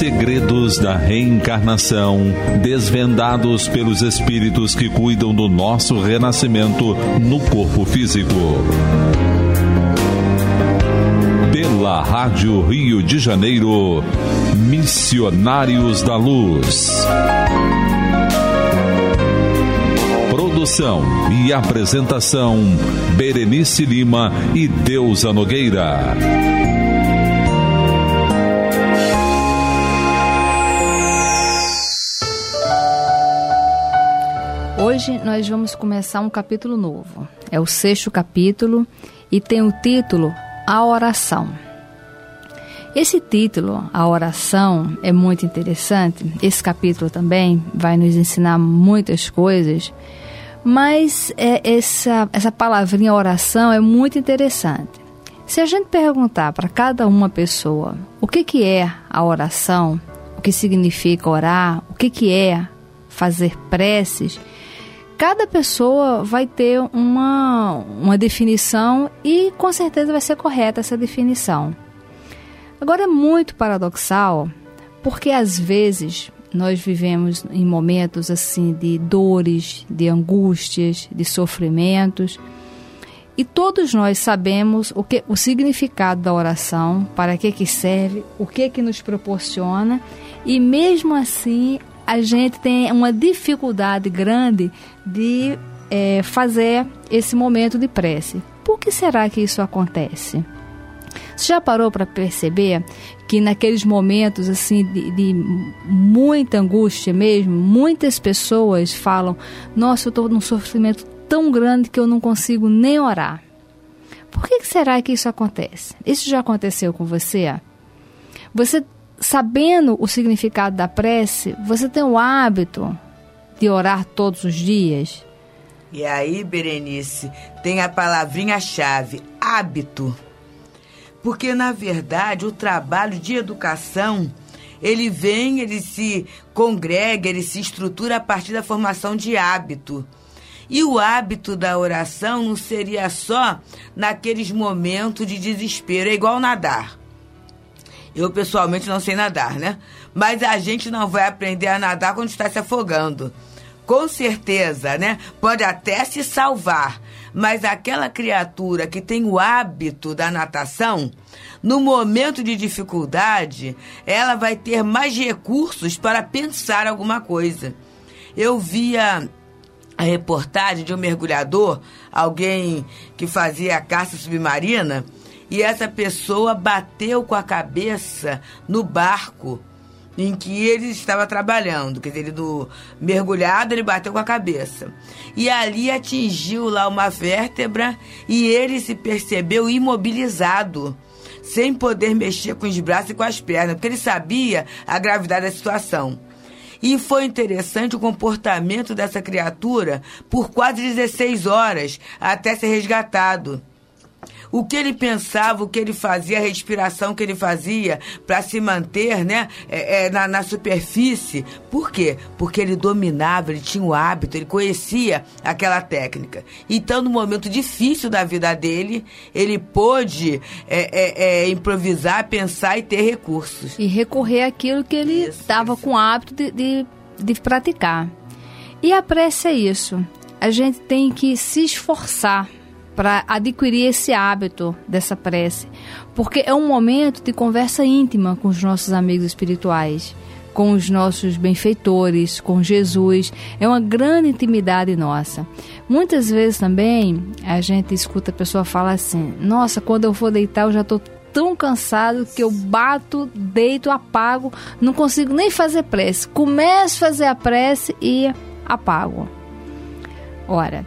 Segredos da reencarnação, desvendados pelos espíritos que cuidam do nosso renascimento no corpo físico. Pela Rádio Rio de Janeiro, Missionários da Luz. Produção e apresentação, Berenice Lima e Deusa Nogueira. Hoje nós vamos começar um capítulo novo. É o 6º capítulo e tem o título A Oração. Esse título, A Oração, é muito interessante. Esse capítulo também vai nos ensinar muitas coisas, mas essa palavrinha oração é muito interessante. Se a gente perguntar para cada uma pessoa o que é a oração, o que significa orar, o que é fazer preces, cada pessoa vai ter uma definição e com certeza vai ser correta essa definição. Agora é muito paradoxal, porque às vezes nós vivemos em momentos assim de dores, de angústias, de sofrimentos, e todos nós sabemos o significado da oração, para que serve, o que nos proporciona, e mesmo assim a gente tem uma dificuldade grande de fazer esse momento de prece. Por que será que isso acontece? Você já parou para perceber que naqueles momentos assim de muita angústia mesmo, muitas pessoas falam: nossa, eu estou num sofrimento tão grande que eu não consigo nem orar. Por que será que isso acontece? Isso já aconteceu com você? Você, sabendo o significado da prece, você tem o hábito de orar todos os dias? E aí, Berenice, tem a palavrinha-chave, hábito. Porque, na verdade, o trabalho de educação, ele se congrega, ele se estrutura a partir da formação de hábito. E o hábito da oração não seria só naqueles momentos de desespero, é igual nadar. Eu, pessoalmente, não sei nadar, né? Mas a gente não vai aprender a nadar quando está se afogando. Com certeza, né? Pode até se salvar, mas aquela criatura que tem o hábito da natação, no momento de dificuldade, ela vai ter mais recursos para pensar alguma coisa. Eu via a reportagem de um mergulhador, alguém que fazia a caça submarina, e essa pessoa bateu com a cabeça no barco em que ele estava trabalhando. Quer dizer, ele do mergulhado, ele bateu com a cabeça. E ali atingiu lá uma vértebra e ele se percebeu imobilizado, sem poder mexer com os braços e com as pernas, porque ele sabia a gravidade da situação. E foi interessante o comportamento dessa criatura por quase 16 horas até ser resgatado. O que ele pensava, o que ele fazia, a respiração que ele fazia para se manter, né, na superfície. Por quê? Porque ele dominava, ele tinha o hábito, ele conhecia aquela técnica. Então, no momento difícil da vida dele, ele pôde improvisar, pensar e ter recursos. E recorrer àquilo que ele estava com o hábito de praticar. E a prece é isso. A gente tem que se esforçar para adquirir esse hábito dessa prece, porque é um momento de conversa íntima com os nossos amigos espirituais, com os nossos benfeitores, com Jesus. É uma grande intimidade nossa. Muitas vezes também a gente escuta a pessoa falar assim: nossa, quando eu for deitar eu já estou tão cansado que eu bato, deito, apago, não consigo nem fazer prece. Começo a fazer a prece e apago. Ora,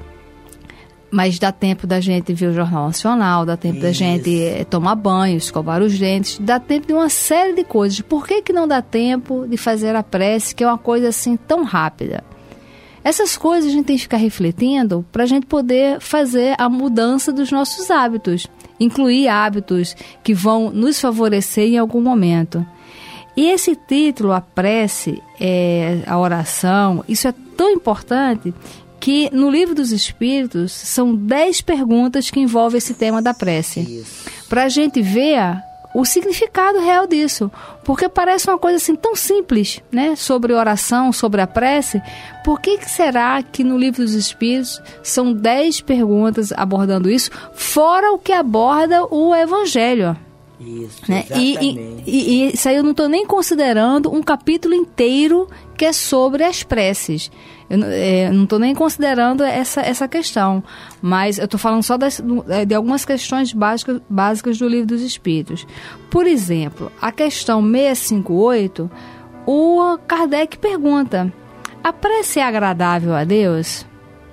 mas dá tempo da gente ver o Jornal Nacional, dá tempo da gente tomar banho, escovar os dentes, dá tempo de uma série de coisas. Por que não dá tempo de fazer a prece, que é uma coisa assim tão rápida? Essas coisas a gente tem que ficar refletindo para a gente poder fazer a mudança dos nossos hábitos, incluir hábitos que vão nos favorecer em algum momento. E esse título, a prece, a oração, isso é tão importante que no Livro dos Espíritos são 10 perguntas que envolvem esse tema da prece. Para a gente ver o significado real disso, porque parece uma coisa assim tão simples, né? Sobre oração, sobre a prece. Por que será que no Livro dos Espíritos são 10 perguntas abordando isso, fora o que aborda o Evangelho? Isso, né? exatamente. E isso aí eu não estou nem considerando um capítulo inteiro que é sobre as preces. Eu não estou nem considerando essa questão, mas eu estou falando só de algumas questões básicas do Livro dos Espíritos. Por exemplo, a questão 658, o Kardec pergunta: a prece é agradável a Deus?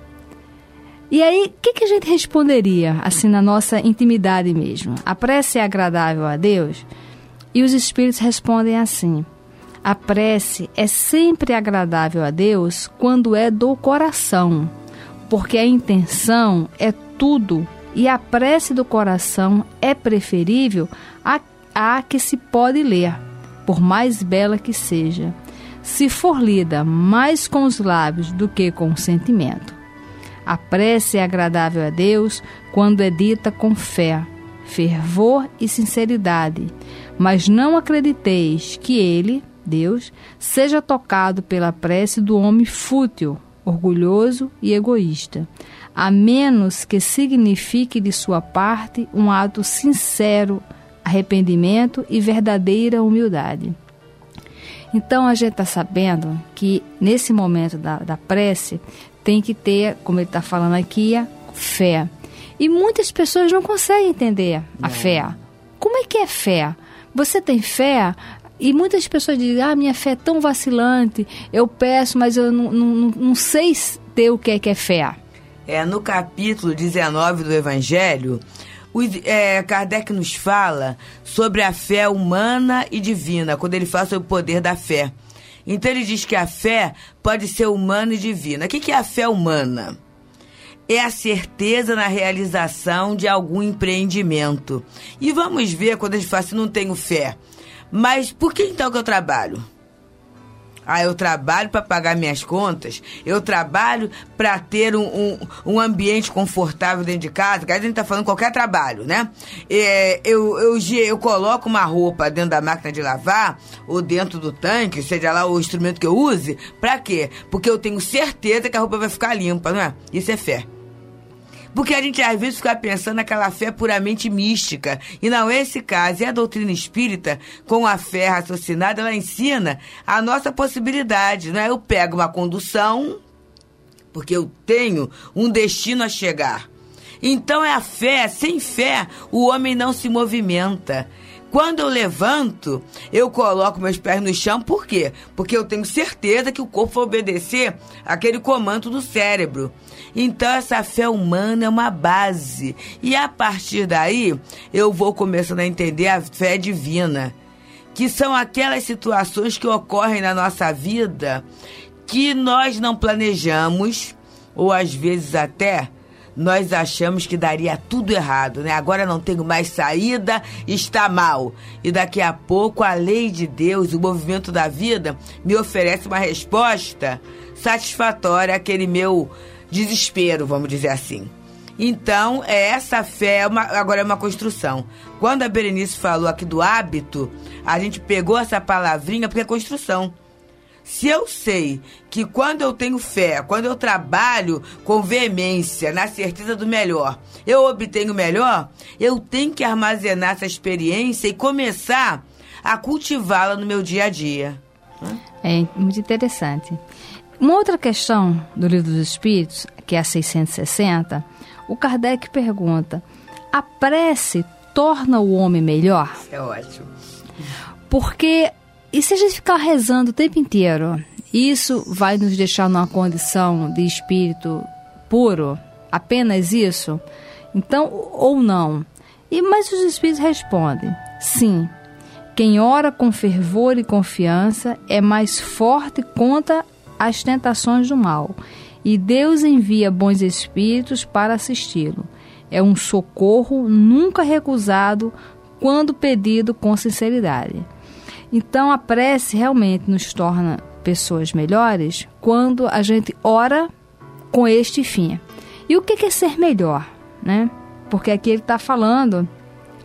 E aí, o que a gente responderia, assim, na nossa intimidade mesmo? A prece é agradável a Deus? E os Espíritos respondem assim: a prece é sempre agradável a Deus quando é do coração, porque a intenção é tudo e a prece do coração é preferível à que se pode ler, por mais bela que seja, se for lida mais com os lábios do que com o sentimento. A prece é agradável a Deus quando é dita com fé, fervor e sinceridade, mas não acrediteis que Ele, Deus, seja tocado pela prece do homem fútil, orgulhoso e egoísta, a menos que signifique de sua parte um ato sincero, arrependimento e verdadeira humildade. Então a gente está sabendo que nesse momento da prece tem que ter, como ele está falando aqui, a fé. E muitas pessoas não conseguem entender a fé. Como é que é fé? Você tem fé? E muitas pessoas dizem: minha fé é tão vacilante, eu peço, mas eu não sei ter o que é fé. No capítulo 19 do Evangelho, Kardec nos fala sobre a fé humana e divina, quando ele fala sobre o poder da fé. Então ele diz que a fé pode ser humana e divina. O que é a fé humana? É a certeza na realização de algum empreendimento. E vamos ver quando a gente fala assim: não tenho fé. Mas por que então que eu trabalho? Eu trabalho para pagar minhas contas, eu trabalho para ter um ambiente confortável dentro de casa, que a gente está falando qualquer trabalho, né? Eu coloco uma roupa dentro da máquina de lavar ou dentro do tanque, seja lá o instrumento que eu use, para quê? Porque eu tenho certeza que a roupa vai ficar limpa, não é? Isso é fé. Porque a gente às vezes fica pensando naquela fé puramente mística. E não é esse caso. E a doutrina espírita, com a fé raciocinada, ela ensina a nossa possibilidade. Não é? Eu pego uma condução, porque eu tenho um destino a chegar. Então é a fé. Sem fé, o homem não se movimenta. Quando eu levanto, eu coloco meus pés no chão. Por quê? Porque eu tenho certeza que o corpo vai obedecer aquele comando do cérebro. Então, essa fé humana é uma base. E a partir daí, eu vou começando a entender a fé divina, que são aquelas situações que ocorrem na nossa vida que nós não planejamos, ou às vezes até nós achamos que daria tudo errado, né? Agora não tenho mais saída, está mal. E daqui a pouco a lei de Deus, o movimento da vida, me oferece uma resposta satisfatória àquele meu desespero, vamos dizer assim. Então, essa fé agora é uma construção. Quando a Berenice falou aqui do hábito, a gente pegou essa palavrinha porque é construção. Se eu sei que quando eu tenho fé, quando eu trabalho com veemência, na certeza do melhor, eu obtenho o melhor, eu tenho que armazenar essa experiência e começar a cultivá-la no meu dia a dia. É muito interessante. Uma outra questão do Livro dos Espíritos, que é a 660, o Kardec pergunta: a prece torna o homem melhor? É ótimo. Porque... E se a gente ficar rezando o tempo inteiro, isso vai nos deixar numa condição de espírito puro? Apenas isso? Então, ou não? Mas os espíritos respondem: sim. Quem ora com fervor e confiança é mais forte contra as tentações do mal. E Deus envia bons espíritos para assisti-lo. É um socorro nunca recusado quando pedido com sinceridade. Então, a prece realmente nos torna pessoas melhores quando a gente ora com este fim. E o que é ser melhor, né? Porque aqui ele está falando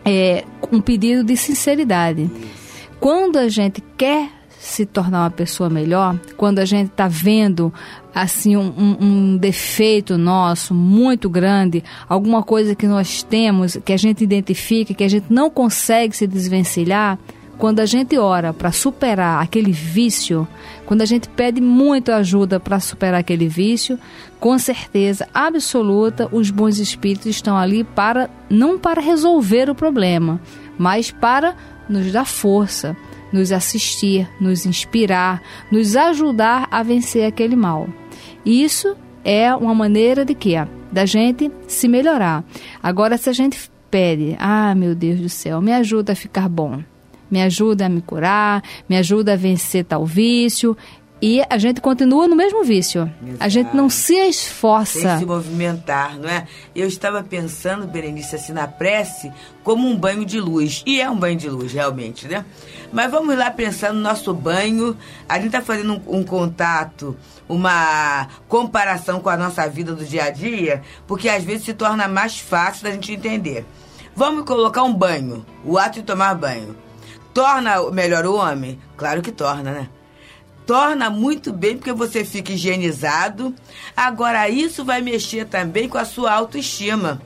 um pedido de sinceridade. Quando a gente quer se tornar uma pessoa melhor, quando a gente está vendo assim um defeito nosso muito grande, alguma coisa que nós temos, que a gente identifica, que a gente não consegue se desvencilhar, quando a gente ora para superar aquele vício, quando a gente pede muito ajuda para superar aquele vício, com certeza absoluta, os bons espíritos estão ali não para resolver o problema, mas para nos dar força, nos assistir, nos inspirar, nos ajudar a vencer aquele mal. Isso é uma maneira de quê? Da gente se melhorar. Agora, se a gente pede, meu Deus do céu, me ajuda a ficar bom, me ajuda a me curar, me ajuda a vencer tal vício, e a gente continua no mesmo vício. Exato. A gente não se esforça. Sem se movimentar, não é? Eu estava pensando, Berenice, assim, na prece como um banho de luz. E é um banho de luz, realmente, né? Mas vamos lá pensar no nosso banho. A gente está fazendo um contato, uma comparação com a nossa vida do dia a dia, porque às vezes se torna mais fácil da gente entender. Vamos colocar um banho, o ato de tomar banho. Torna melhor o homem? Claro que torna, né? Torna muito bem, porque você fica higienizado. Agora, isso vai mexer também com a sua autoestima.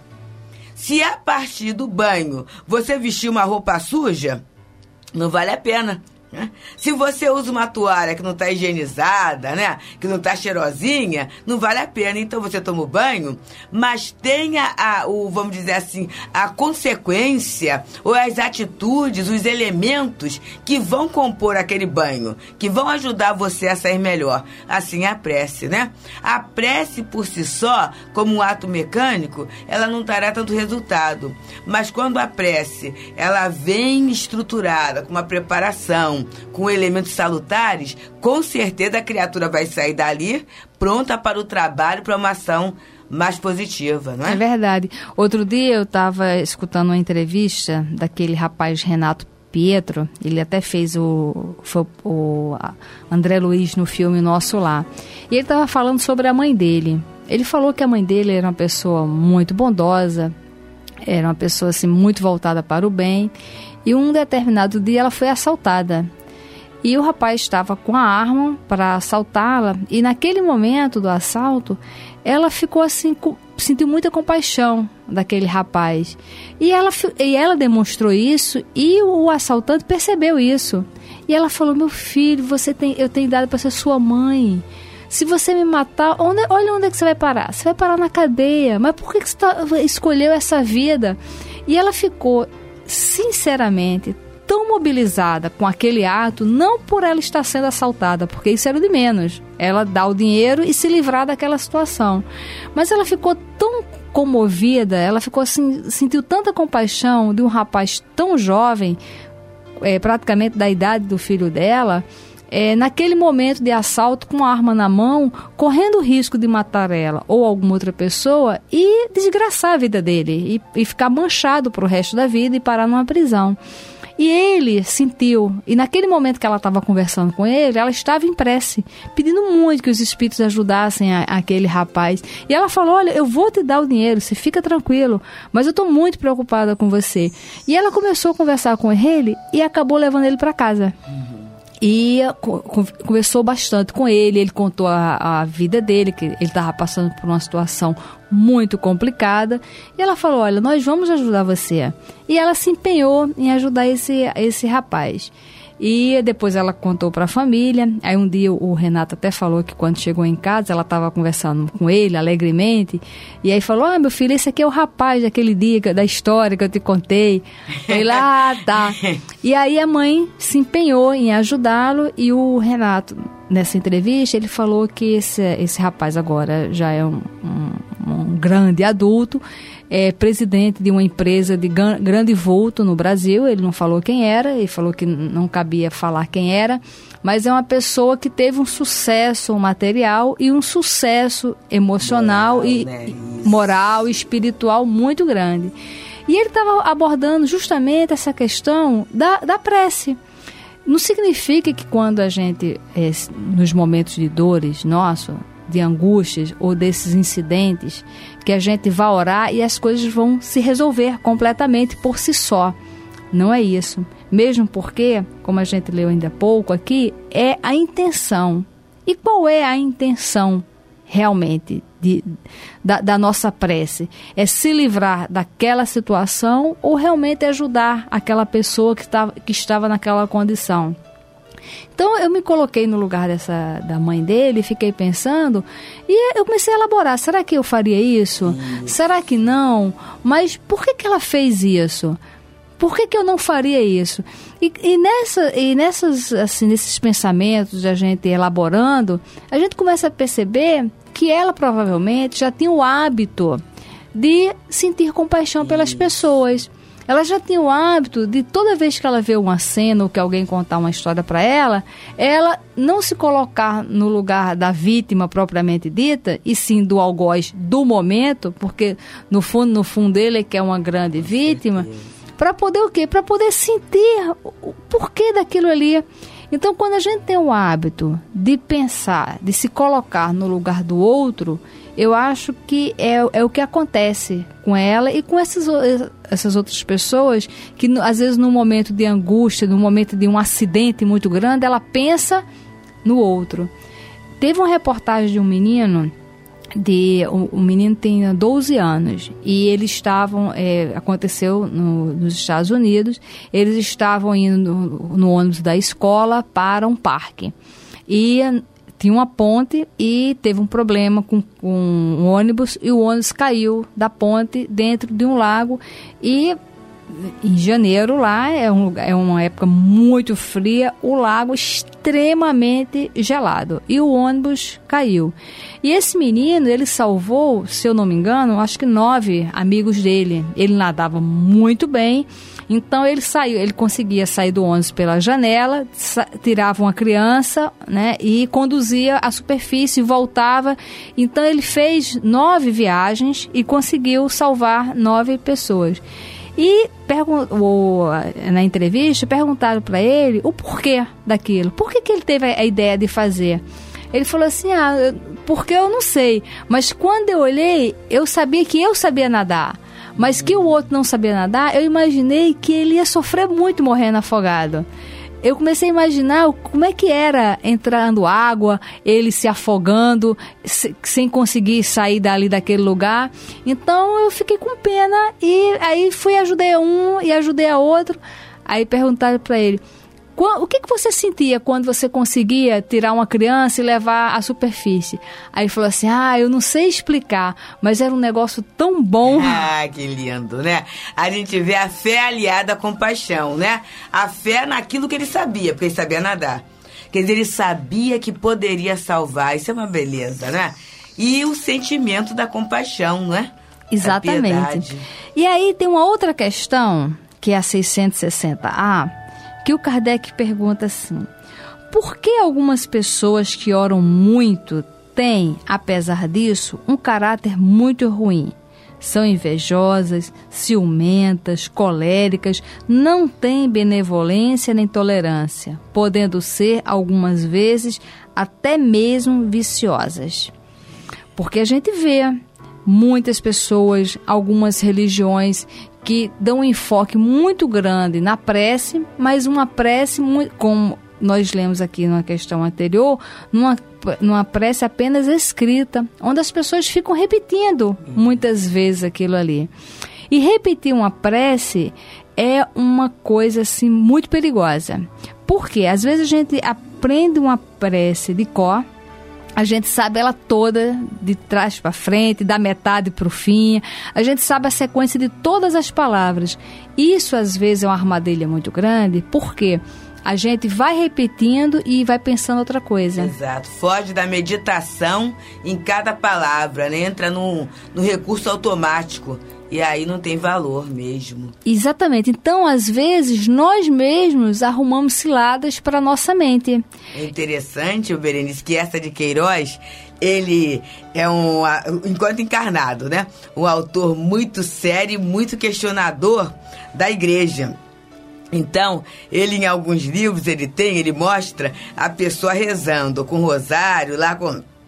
Se a partir do banho você vestir uma roupa suja, não vale a pena, né? Se você usa uma toalha que não está higienizada, né? Que não está cheirosinha, não vale a pena. Então você toma o banho, mas tenha vamos dizer assim, a consequência ou as atitudes, os elementos que vão compor aquele banho, que vão ajudar você a sair melhor. Assim é a prece, né? A prece por si só, como um ato mecânico, ela não dará tanto resultado. Mas quando a prece, ela vem estruturada, com uma preparação, com elementos salutares, com certeza a criatura vai sair dali pronta para o trabalho, para uma ação mais positiva, não é? É verdade. Outro dia eu estava escutando uma entrevista daquele rapaz Renato Pietro, ele até fez o André Luiz no filme Nosso Lar. E ele estava falando sobre a mãe dele. Ele falou que a mãe dele era uma pessoa muito bondosa, era uma pessoa assim, muito voltada para o bem. E um determinado dia ela foi assaltada. E o rapaz estava com a arma para assaltá-la. E naquele momento do assalto, ela ficou assim, sentiu muita compaixão daquele rapaz. E ela demonstrou isso e o assaltante percebeu isso. E ela falou: meu filho, eu tenho dado para ser sua mãe. Se você me matar, olha onde é que você vai parar. Você vai parar na cadeia. Mas por que você escolheu essa vida? E ela ficou, sinceramente, tão mobilizada com aquele ato, não por ela estar sendo assaltada, porque isso era o de menos. Ela dá o dinheiro e se livrar daquela situação. Mas ela ficou tão comovida, ela ficou assim, sentiu tanta compaixão de um rapaz tão jovem, praticamente da idade do filho dela, naquele momento de assalto, com a arma na mão, correndo o risco de matar ela ou alguma outra pessoa e desgraçar a vida dele e ficar manchado para o resto da vida e parar numa prisão. E ele sentiu, e naquele momento que ela estava conversando com ele, ela estava em prece, pedindo muito que os espíritos ajudassem aquele rapaz. E ela falou: olha, eu vou te dar o dinheiro, você fica tranquilo, mas eu estou muito preocupada com você. E ela começou a conversar com ele e acabou levando ele para casa. E conversou bastante com ele, ele contou a vida dele, que ele estava passando por uma situação muito complicada. E ela falou: olha, nós vamos ajudar você. E ela se empenhou em ajudar esse rapaz. E depois ela contou para a família. Aí um dia o Renato até falou que quando chegou em casa, ela estava conversando com ele alegremente. E aí falou: meu filho, esse aqui é o rapaz daquele dia, da história que eu te contei. Ele: tá. E aí a mãe se empenhou em ajudá-lo. E o Renato, nessa entrevista, ele falou que esse rapaz agora já é um grande adulto, é presidente de uma empresa de grande vulto no Brasil. Ele não falou quem era, ele falou que não cabia falar quem era, mas é uma pessoa que teve um sucesso material e um sucesso emocional moral e espiritual muito grande. E ele estava abordando justamente essa questão da prece. Não significa que quando a gente, nos momentos de dores de angústias ou desses incidentes, que a gente vai orar e as coisas vão se resolver completamente por si só. Não é isso. Mesmo porque, como a gente leu ainda há pouco aqui, é a intenção. E qual é a intenção realmente da nossa prece? É se livrar daquela situação ou realmente ajudar aquela pessoa que estava naquela condição? Então eu me coloquei no lugar da mãe dele, fiquei pensando e eu comecei a elaborar, será que eu faria isso? Será que não? Mas por que ela fez isso? Por que eu não faria isso? E nesses pensamentos de a gente elaborando, a gente começa a perceber que ela provavelmente já tinha o hábito de sentir compaixão pelas pessoas. Ela já tinha o hábito de, toda vez que ela vê uma cena ou que alguém contar uma história para ela não se colocar no lugar da vítima propriamente dita, e sim do algoz do momento, porque no fundo ele é que é uma grande vítima, para poder o quê? Para poder sentir o porquê daquilo ali. Então, quando a gente tem o hábito de pensar, de se colocar no lugar do outro, eu acho que é o que acontece com ela e com essas outras pessoas que, às vezes, no momento de angústia, no momento de um acidente muito grande, ela pensa no outro. Teve uma reportagem de um menino, o menino tem 12 anos e eles estavam, aconteceu nos Estados Unidos, eles estavam indo no ônibus da escola para um parque e tinha uma ponte e teve um problema com um ônibus e o ônibus caiu da ponte dentro de um lago. E em janeiro lá é uma época muito fria, o lago extremamente gelado e o ônibus caiu. E esse menino, ele salvou, se eu não me engano, acho que 9 amigos dele. Ele nadava muito bem, então ele conseguia sair do ônibus pela janela, tirava uma criança, né, e conduzia à superfície e voltava. Então ele fez 9 viagens e conseguiu salvar 9 pessoas. E na entrevista perguntaram para ele o porquê daquilo. Por que ele teve a ideia de fazer? Ele falou assim, porque eu não sei, mas quando eu olhei, eu sabia que eu sabia nadar, mas que o outro não sabia nadar, eu imaginei que ele ia sofrer muito morrendo afogado. Eu comecei a imaginar como é que era entrando água, ele se afogando, sem conseguir sair daquele lugar. Então eu fiquei com pena e aí ajudei um e ajudei a outro. Aí perguntaram para ele, o que você sentia quando você conseguia tirar uma criança e levar à superfície? Aí ele falou assim, eu não sei explicar, mas era um negócio tão bom. Que lindo, né? A gente vê a fé aliada à compaixão, né? A fé naquilo que ele sabia, porque ele sabia nadar. Quer dizer, ele sabia que poderia salvar, isso é uma beleza, né? E o sentimento da compaixão, né? Exatamente. E aí tem uma outra questão, que é a 660A, que o Kardec pergunta assim, por que algumas pessoas que oram muito têm, apesar disso, um caráter muito ruim? São invejosas, ciumentas, coléricas, não têm benevolência nem tolerância, podendo ser, algumas vezes, até mesmo viciosas. Porque a gente vê muitas pessoas, algumas religiões que dão um enfoque muito grande na prece, mas uma prece, como nós lemos aqui na questão anterior, numa prece apenas escrita, onde as pessoas ficam repetindo muitas vezes aquilo ali. E repetir uma prece é uma coisa assim muito perigosa. Porque às vezes a gente aprende uma prece de cor, a gente sabe ela toda, de trás para frente, da metade para o fim. A gente sabe a sequência de todas as palavras. Isso, às vezes, é uma armadilha muito grande, porque a gente vai repetindo e vai pensando outra coisa. Exato. Foge da meditação em cada palavra, né? Entra no recurso automático. E aí não tem valor mesmo. Exatamente. Então, às vezes, nós mesmos arrumamos ciladas para a nossa mente. É interessante, Berenice, que essa de Queiroz, ele é enquanto encarnado, né? Um autor muito sério e muito questionador da igreja. Então, ele em alguns livros, ele mostra a pessoa rezando com rosário, lá com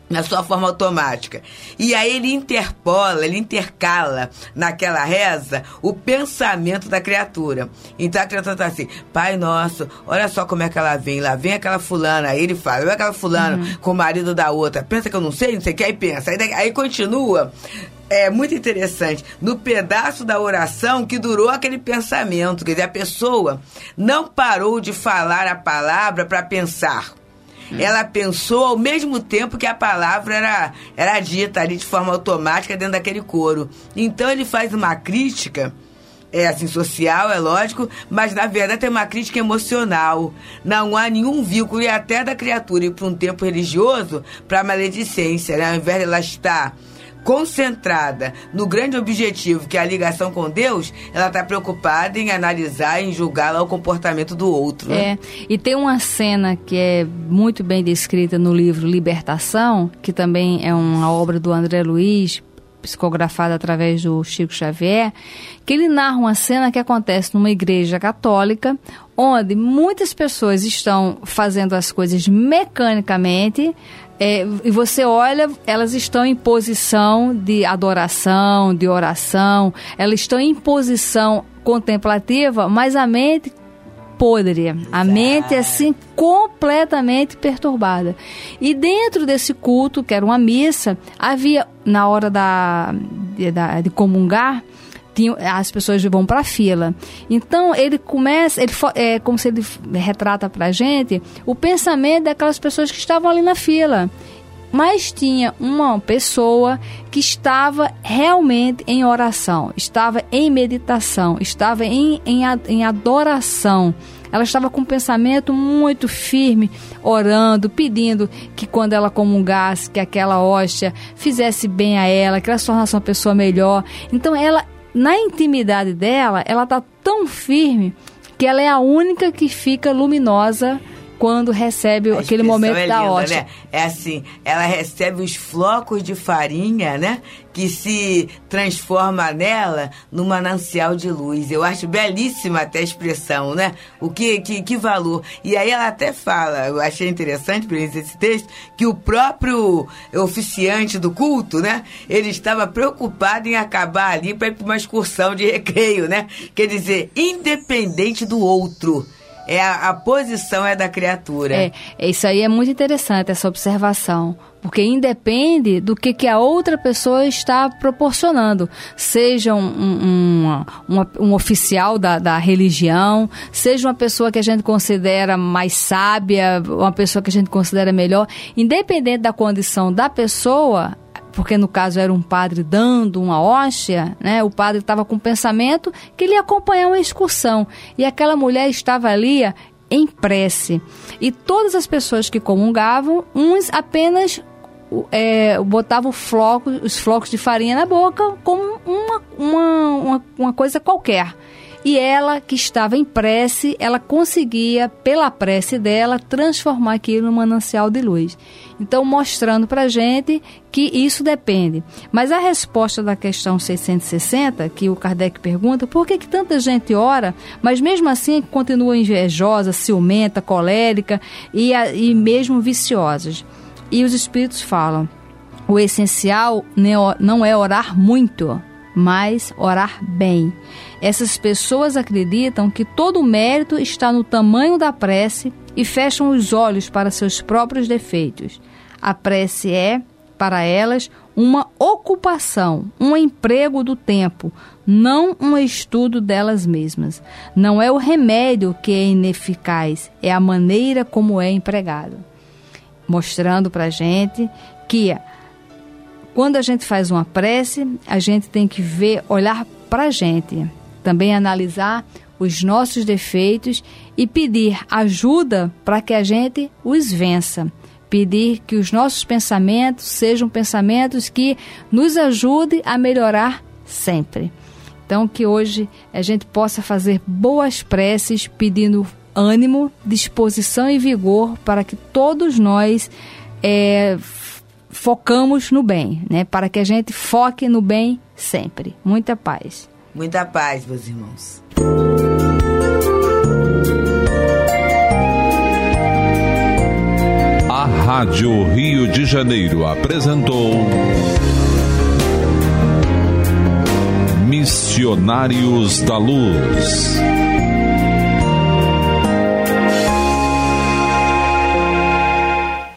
na sua forma automática. E aí ele intercala naquela reza o pensamento da criatura. Então a criatura está assim, Pai Nosso, olha só como é que ela vem, lá vem aquela fulana, aí ele fala, olha aquela fulana com o marido da outra, pensa que eu não sei o que, aí pensa, aí continua. É muito interessante, no pedaço da oração que durou aquele pensamento, quer dizer, a pessoa não parou de falar a palavra para pensar. Ela pensou ao mesmo tempo que a palavra era dita ali de forma automática dentro daquele coro. Então ele faz uma crítica, assim, social, é lógico, mas na verdade tem uma crítica emocional. Não há nenhum vínculo, e até da criatura ir para um tempo religioso, para a maledicência, né? Ao invés de ela estar concentrada no grande objetivo, que é a ligação com Deus, ela está preocupada em analisar, em julgar lá o comportamento do outro. Né? E tem uma cena que é muito bem descrita no livro Libertação, que também é uma obra do André Luiz, psicografada através do Chico Xavier, que ele narra uma cena que acontece numa igreja católica, onde muitas pessoas estão fazendo as coisas mecanicamente, e você olha, elas estão em posição de adoração, de oração, elas estão em posição contemplativa, mas a mente podre, a mente assim completamente perturbada. E dentro desse culto, que era uma missa, havia, na hora de comungar, as pessoas vão para a fila. Então ele começa, é como se ele retrata para a gente o pensamento daquelas pessoas que estavam ali na fila. Mas tinha uma pessoa que estava realmente em oração, estava em meditação, estava em adoração. Ela estava com um pensamento muito firme, orando, pedindo que quando ela comungasse, que aquela hóstia fizesse bem a ela, que ela se tornasse uma pessoa melhor. Então ela, na intimidade dela, ela está tão firme que ela é a única que fica luminosa quando recebe aquele momento da hóstia. Né? É assim, ela recebe os flocos de farinha, né? Que se transforma nela num manancial de luz. Eu acho belíssima até a expressão, né? Que valor. E aí ela até fala, eu achei interessante para esse texto, que o próprio oficiante do culto, né? Ele estava preocupado em acabar ali para ir para uma excursão de recreio, né? Quer dizer, independente do outro. A posição é da criatura. Isso aí é muito interessante, essa observação. Porque independe do que a outra pessoa está proporcionando. Seja um oficial da religião, seja uma pessoa que a gente considera mais sábia, uma pessoa que a gente considera melhor. Independente da condição da pessoa, porque no caso era um padre dando uma hóstia, né? O padre estava com o pensamento que ele ia acompanhar uma excursão. E aquela mulher estava ali em prece. E todas as pessoas que comungavam, uns apenas botavam os flocos de farinha na boca como uma coisa qualquer. E ela, que estava em prece, ela conseguia, pela prece dela, transformar aquilo num manancial de luz. Então, mostrando para a gente que isso depende. Mas a resposta da questão 660, que o Kardec pergunta, por que tanta gente ora, mas mesmo assim continua invejosa, ciumenta, colérica e mesmo viciosas? E os espíritos falam, o essencial não é orar muito, mas orar bem. Essas pessoas acreditam que todo o mérito está no tamanho da prece e fecham os olhos para seus próprios defeitos. A prece é, para elas, uma ocupação, um emprego do tempo, não um estudo delas mesmas. Não é o remédio que é ineficaz, é a maneira como é empregado. Mostrando para a gente que quando a gente faz uma prece, a gente tem que olhar para a gente, também analisar os nossos defeitos e pedir ajuda para que a gente os vença. Pedir que os nossos pensamentos sejam pensamentos que nos ajudem a melhorar sempre. Então, que hoje a gente possa fazer boas preces pedindo ânimo, disposição e vigor para que todos nós focamos no bem, né? Para que a gente foque no bem sempre. Muita paz. Muita paz, meus irmãos. A Rádio Rio de Janeiro apresentou Missionários da Luz.